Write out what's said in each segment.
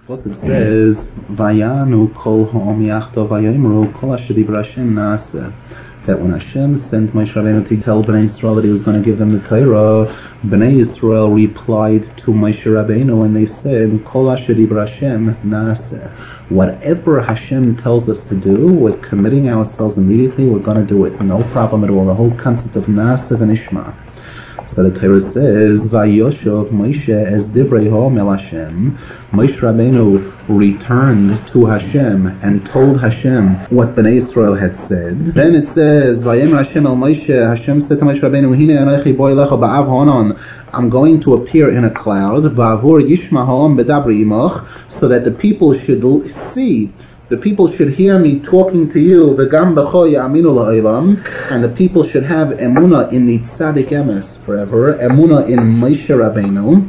Pasuk says, "Vayanu kol ha'om yachto vayimru kol asher dibra Hashem naaseh." That when Hashem sent Moshe Rabbeinu to tell Bnei Yisrael that He was going to give them the Torah, Bnei Yisrael replied to Moshe Rabbeinu and they said, "Kol asher dibra Hashem naaseh." Whatever Hashem tells us to do, we're committing ourselves immediately. We're going to do it, no problem at all. The whole concept of naaseh and ishma. So the Torah says, "Vayoshav Moshe es divrei ha'omel Hashem." Moshe Rabbeinu returned to Hashem and told Hashem what Bnei Yisrael had said. Then it says, "Vayemer Hashem el Moshe." Hashem said to Moshe Rabbeinu, "Hine anochi bo elecha ba'av ha'onon." I'm going to appear in a cloud, ba'avur yishma ha'om bedabri imach, so that the people should see. The people should hear me talking to you, v'gam b'cho ya'aminu la'olam, and the people should have emunah in the tzaddik emes forever, emunah in Moshe Rabbeinu.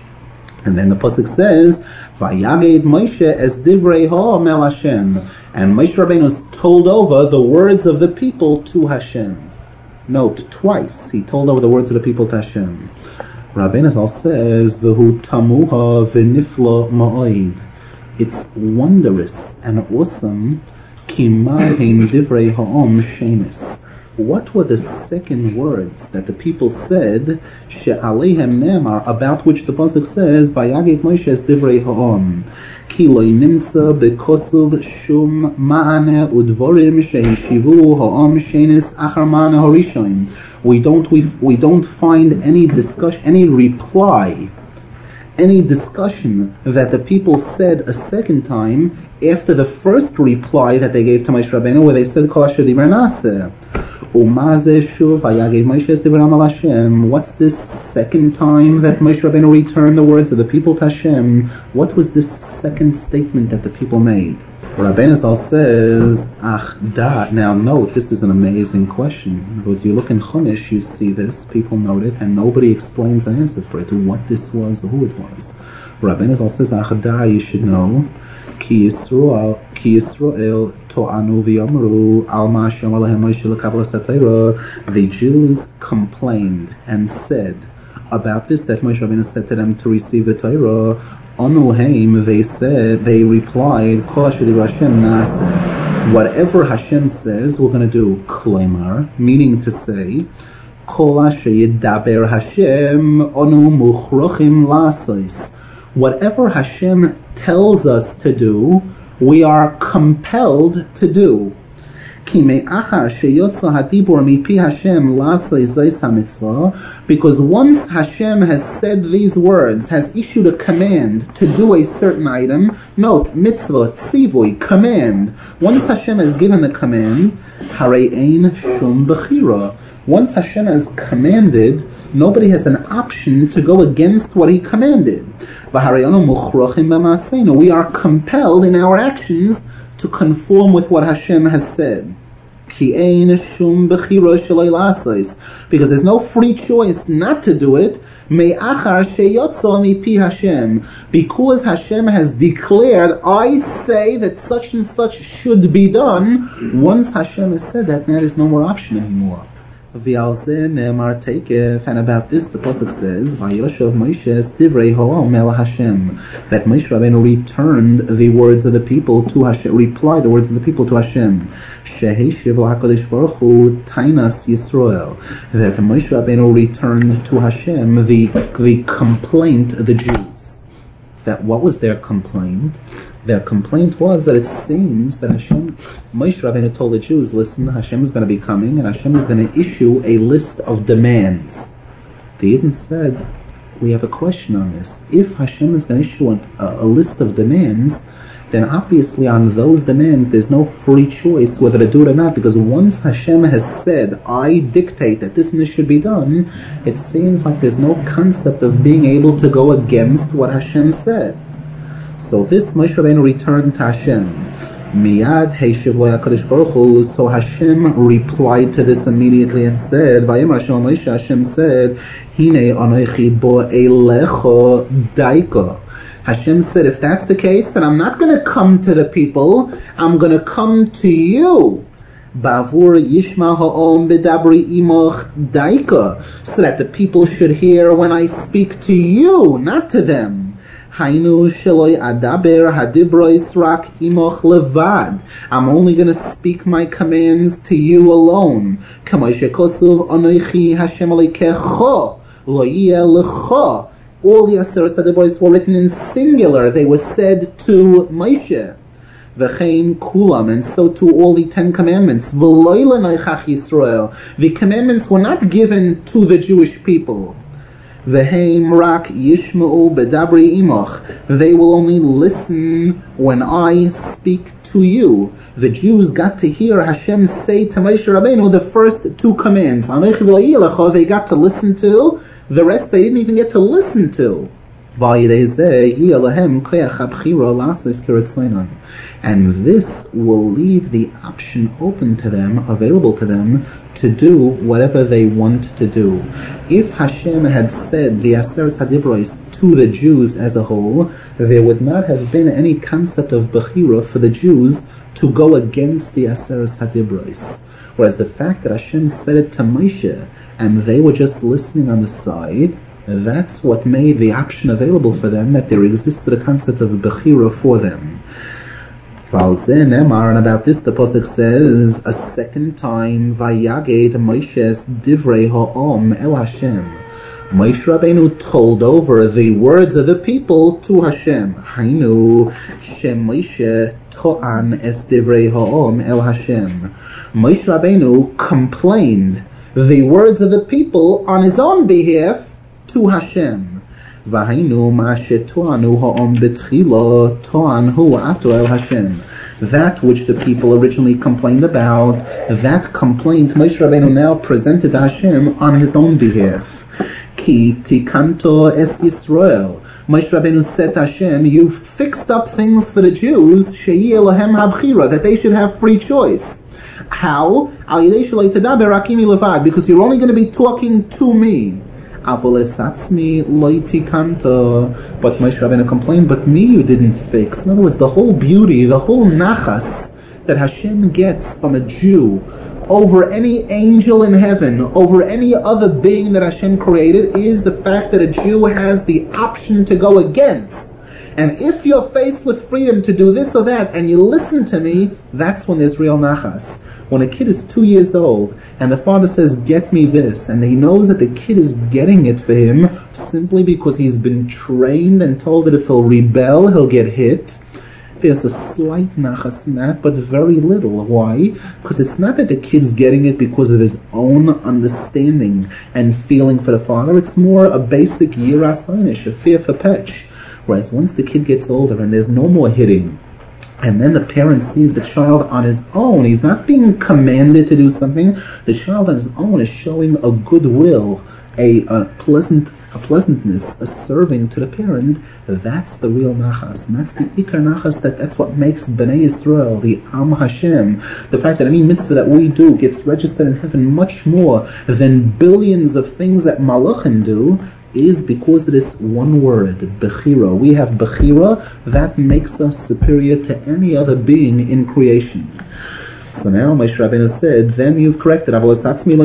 And then the pasuk says, "Vayaged Moshe es divrei ha'omel Hashem," and Moshe Rabbeinu told over the words of the people to Hashem. Note, twice he told over the words of the people to Hashem. Rabbeinu Zal says, "V'hu tamuha v'nifla ma'oid." It's wondrous and awesome. Kimahin divrei ha'om shenis. What were the second words that the people said? She'aleihem nemar, about which the pasuk says, "Vayaged Moshe es divrei ha'om." Ki lo nimtza bekosuv shum ma'ane udvorim shehishivu ha'om shenis achar ma'ane horishoim. We don't find any discussion, any reply, any discussion that the people said a second time after the first reply that they gave to Moshe Rabbeinu, where they said, "Kol asher dibra naaseh." Umazeh shuv vayaged Moshe es divrei ha'omel Hashem. What's this second time that Moshe Rabbeinu returned the words of the people to Hashem? What was this second statement that the people made? Rabbeinu Zal says, "Ach da." Now note, this is an amazing question. In other words, you look in Chumash, you see this, people note it, and nobody explains an answer for it, what this was, or who it was. Rabbeinu Zal says, "Ach da," you should know, Ki Yisrael to'anu v'yamru al ma Hashem alehem Moshe l'kabbalas haTorah. The Jews complained and said about this, that Moshe Rabbeinu said to them to receive the Torah. Onuheim, they replied, "Kol asher dibra Hashem naaseh." Whatever Hashem says, we're going to do. Kleimar, meaning to say, Kol asher yedaber Hashem onu muchrochim la'asos. Whatever Hashem tells us to do, we are compelled to do. Because once Hashem has said these words, has issued a command to do a certain item, note, mitzvah, tzivui, command. Once Hashem has given the command, harei ein shum bechira. Once Hashem has commanded, nobody has an option to go against what He commanded. We are compelled in our actions to conform with what Hashem has said. Because there's no free choice not to do it. Because Hashem has declared, "I say that such and such should be done." Once Hashem has said that, there is no more option anymore. And about this the pasuk says, "Vayoshav Moshe es divrei ha'omel Hashem," that Moshe Rabbeinu returned the words of the people to Hashem, replied the words of the people to Hashem. Sheheshiv l'Hakadosh Baruch Hu tainas Yisrael, that Moshe Rabbeinu returned to Hashem the complaint of the Jews. That what was their complaint? Their complaint was that it seems that Moshe Rabbeinu told the Jews, "Listen, Hashem is going to be coming, and Hashem is going to issue a list of demands." They even said, "We have a question on this. If Hashem is going to issue a list of demands, then obviously on those demands there's no free choice whether to do it or not, because once Hashem has said, 'I dictate that this and this should be done,' it seems like there's no concept of being able to go against what Hashem said." So this Moshe Rabbeinu returned to Hashem. Miyad heishiv lo HaKadosh Baruch Hu. So Hashem replied to this immediately and said, "Vayemer Hashem Moshe." Hashem said, "Hine anochi bo elecha daika." Hashem said, if that's the case, then I'm not going to come to the people. I'm going to come to you. Bavur yishma ha'om bedabri imoch daika, so that the people should hear when I speak to you, not to them. Hainu sheloi adaber hadibrois rak imoch levad. I'm only going to speak my commands to you alone. Kamay shekosuv anoichi Hashem alikecho lo yeh lecho. All the Aseret HaDibros were written in singular. They were said to Moshe. V'chein kulam, and so to all the 10 commandments. V'loi l'noichach Yisrael. The commandments were not given to the Jewish people. V'heim rak yishma'u bedabri imoch. They will only listen when I speak to you. The Jews got to hear Hashem say to Moshe Rabbeinu the first 2 commands. They got to listen to. The rest they didn't even get to listen to. And this will leave the option open to them, available to them, to do whatever they want to do. If Hashem had said the Aseret HaDibros to the Jews as a whole, there would not have been any concept of Bechira for the Jews to go against the Aseret HaDibros. Whereas the fact that Hashem said it to Moshe, and they were just listening on the side, that's what made the option available for them, that there existed a concept of Bechira for them. And about this the Pasuk says a second time, Vayaged Moshe's Divrei Ha'om El Hashem. Moshe Rabbeinu told over the words of the people to Hashem. Hainu Shem Moshe To'an Es Divrei Ha'om El Hashem. Moshe Rabbeinu complained the words of the people on his own behalf to Hashem. V'hainu ma she'to'anu ha'om betchila to'anhu ato el Hashem. That which the people originally complained about, that complaint Moshe Rabbeinu now presented to Hashem on his own behalf. Ki tikanto es Yisrael. Moshe Rabbeinu said to Hashem, you've fixed up things for the Jews, she'yi elahem habchira, that they should have free choice. How? Because you're only going to be talking to me. But Moshe Rabbeinu complained, but me you didn't fix. In other words, the whole beauty, the whole nachas that Hashem gets from a Jew over any angel in heaven, over any other being that Hashem created, is the fact that a Jew has the option to go against. And if you're faced with freedom to do this or that, and you listen to me, that's when there's real nachas. When a kid is 2 years old, and the father says, get me this, and he knows that the kid is getting it for him simply because he's been trained and told that if he'll rebel, he'll get hit, there's a slight nachas in that, but very little. Why? Because it's not that the kid's getting it because of his own understanding and feeling for the father. It's more a basic yiras einish, a fear for pech. Whereas once the kid gets older and there's no more hitting, and then the parent sees the child on his own, he's not being commanded to do something, the child on his own is showing a goodwill, a pleasantness, a serving to the parent, that's the real nachas. And that's the ikar nachas, that's what makes Bnei Yisrael, the Am Hashem. The fact that any mitzvah that we do gets registered in heaven much more than billions of things that malachim do, is because of this one word, Bechira. We have Bechira, that makes us superior to any other being in creation. So now Moshe Rabbeinu said, then you've corrected, because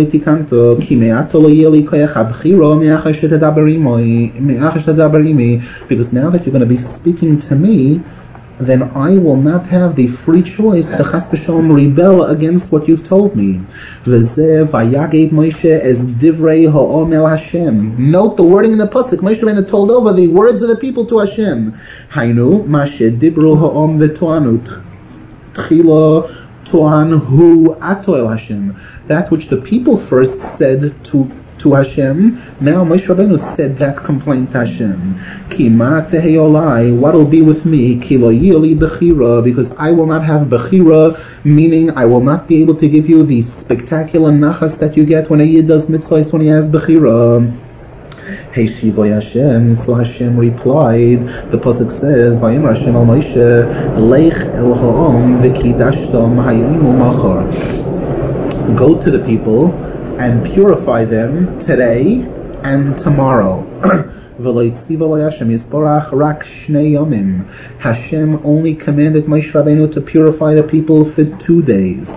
now that you're going to be speaking to me, then I will not have the free choice to chas v'shalom rebel against what you've told me. V'zeh vayaged Moshe es divrei ha'om el Hashem. Note the wording in the pasuk. Moshe Rabbeinu told over the words of the people to Hashem. Hainu ma shedibru ha'om v'to'anut tchila to'anhu ato el Hashem. That which the people first said to Hashem, now Moshe Rabbeinu said that complaint to Hashem. Ki ma teheyolai, what'll be with me? Ki lo yili bechira, because I will not have bechira, meaning I will not be able to give you the spectacular nachas that you get when a yid does mitzvahs when he has bechira. Hey Shivoy Hashem, so Hashem replied, the pasuk says, Vayimar Hashem al Moshe, Leich el ha'om v'kidashtom hayimu machar. Go to the people and purify them today and tomorrow. Hashem only commanded Moshe Rabbeinu to purify the people for 2 days.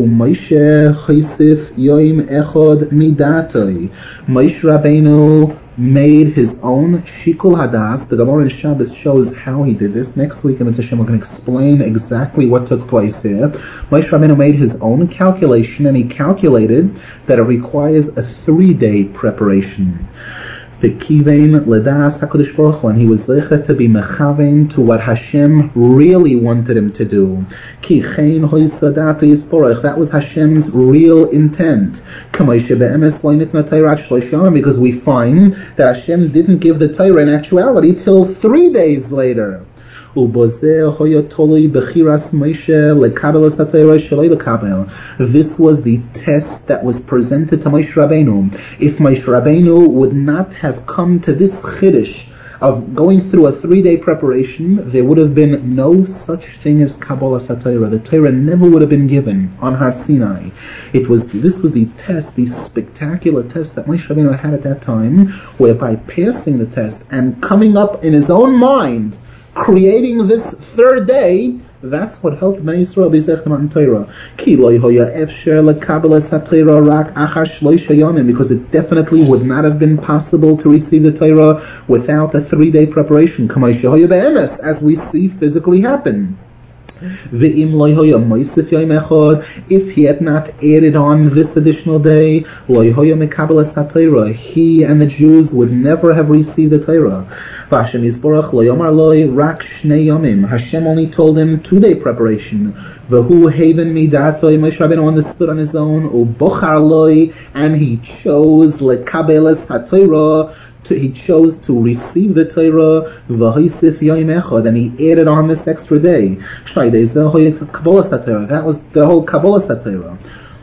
Moshe Rabbeinu made his own shikul hadas. The Gemara in Shabbos shows how he did this. Next week in Mitzvah Hashem, we're going to explain exactly what took place here. Moshe Rabbeinu made his own calculation, and he calculated that it requires a 3-day preparation. V'kivein ledas HaKadosh Baruch Hu, and he was zeichet to be mechavein to what Hashem really wanted him to do. Ki chein hoisadat yisborach, that was Hashem's real intent. K'moshe be'emes lo nitna Torah shlosh yomim, because we find that Hashem didn't give the Torah in actuality till 3 days later. This was the test that was presented to Moshe Rabbeinu. If Moshe Rabbeinu would not have come to this chiddush of going through a 3-day preparation, there would have been no such thing as Kabbalah HaTorah. The Torah never would have been given on Har Sinai. This was the test, the spectacular test that Moshe Rabbeinu had at that time, where by passing the test and coming up in his own mind, creating this 3rd day, that's what helped Bnei Yisrael be zeichet Matan Torah. Ki lo yehoya efsher lekabbalas haTorah rak achar shloisha yomim, because it definitely would not have been possible to receive the Torah without a 3-day preparation. K'may shehoya be'emes, as we see physically happen. If he had not added on this additional day, he and the Jews would never have received the Torah. Hashem only told him 2-day preparation. Moshe Rabbeinu understood on his own, and he chose he chose to receive the Torah, and he added on this extra day. That was the whole Kabbalah HaTorah.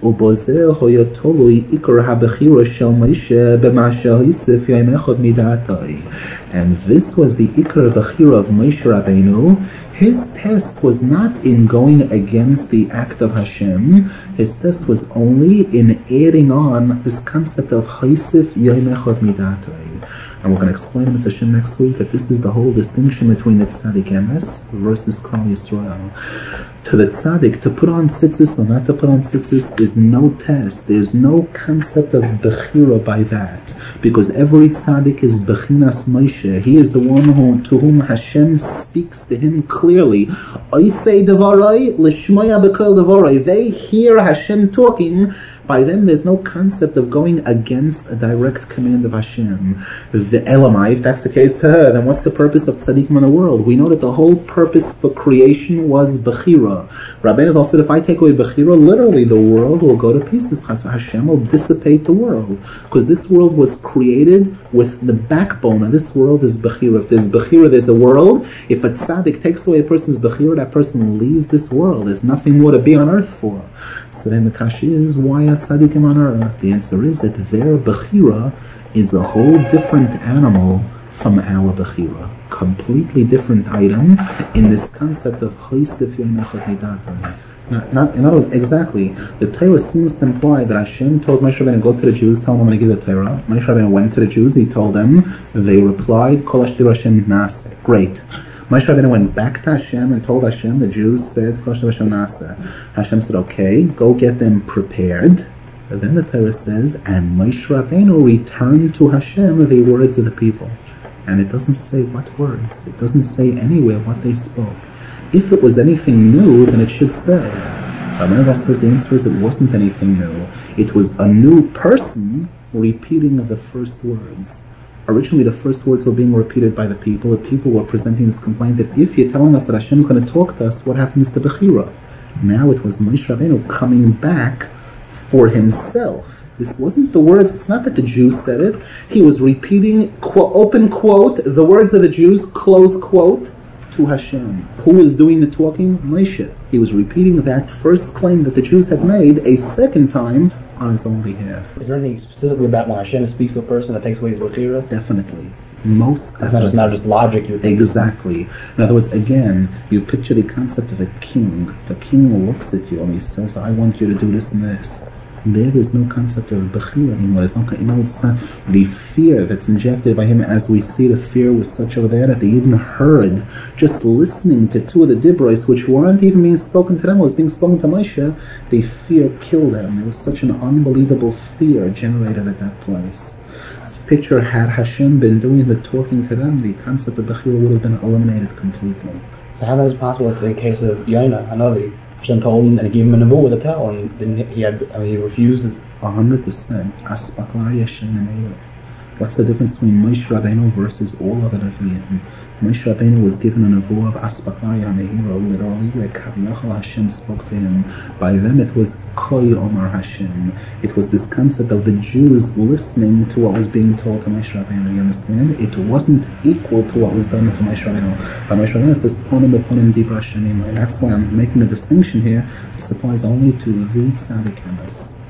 And this was the Ikar Bechira of Moshe Rabbeinu. His test was not in going against the act of Hashem. His test was only in adding on this concept of Haisif Yom Echad Midatoi. And we're going to explain in Hashem next week that this is the whole distinction between the Tzaddik Emes versus Klal Yisrael. To the Tzaddik, to put on tzitzis or not to put on tzitzis is no test. There's no concept of Bechira by that. Because every Tzaddik is Bechinas Moshe. He is the one to whom Hashem speaks to him clearly. Oisei Devarai, Lishmaya Bekol Devarai. They hear Hashem talking. By them, there's no concept of going against a direct command of Hashem. The Elamai, if that's the case, then what's the purpose of tzaddikim in the world? We know that the whole purpose for creation was Bechira. Rabbeinu also said, if I take away Bechira, literally the world will go to pieces. Hashem will dissipate the world. Because this world was created with the backbone of this world is Bechira. If there's Bechira, there's a world. If a tzaddik takes away a person's Bechira, that person leaves this world. There's nothing more to be on earth for. So then the question is, why are tzaddikim on earth? The answer is that their Bechira is a whole different animal from our Bechira. Completely different item in this concept of Haisif Yom Echad Midatoi. Not, in other words, exactly. The Torah seems to imply that Hashem told Moshe Rabbeinu, go to the Jews, tell them I'm going to give the Torah. Moshe Rabbeinu went to the Jews, he told them, they replied, Kol Ashtir Hashem Naseh. Great. Moshe Rabbeinu went back to Hashem and told Hashem, the Jews said, Kol Ashtir Hashem Naseh. Hashem said, okay, go get them prepared. And then the Torah says, and Moshe Rabbeinu returned to Hashem the words of the people. And it doesn't say what words. It doesn't say anywhere what they spoke. If it was anything new, then it should say. Rabbeinu says the answer is it wasn't anything new. It was a new person repeating the first words. Originally, the first words were being repeated by the people. The people were presenting this complaint that if you're telling us that Hashem is going to talk to us, what happens to Bechira? Now it was Moshe Rabbeinu coming back for himself. This wasn't the words, it's not that the Jews said it. He was repeating, open quote, the words of the Jews, close quote, to Hashem. Who is doing the talking? Moshe. He was repeating that first claim that the Jews had made a second time on his own behalf. Is there anything specifically about when Hashem speaks to a person that takes away his Bechira? Definitely. Most definitely. It's not just logic. You think. Exactly. In other words, again, you picture the concept of a king. The king looks at you and he says, I want you to do this and this. There is no concept of Bechira anymore. There's no, it's not the fear that's injected by him, as we see the fear was such over there that they even heard, just listening to two of the Dibros, which weren't even being spoken to them, was being spoken to Moshe, the fear killed them. There was such an unbelievable fear generated at that place. So picture, had Hashem been doing the talking to them, the concept of Bechira would have been eliminated completely. So how is it possible it's in case of Yonah, Hanavi? Hashem told him and he gave him a nevuah to tell, and then he refused it. 100%. Aspaklari Hashem Nemeirah. What's the difference between Moshe Rabbeinu versus all other Nevi'im? Moshe Rabbeinu was given a nevuah of Aspaklari HaMehiro, literally, where Kaviyachal Hashem spoke to him. By them it was Koi Omar Hashem. It was this concept of the Jews listening to what was being told to Moshe Rabbeinu. You understand? It wasn't equal to what was done for Moshe Rabbeinu. But Moshe Rabbeinu says, Ponim Beponim Dibra Hashem. And that's why I'm making a distinction here. This applies only to the Tzaddik Emes.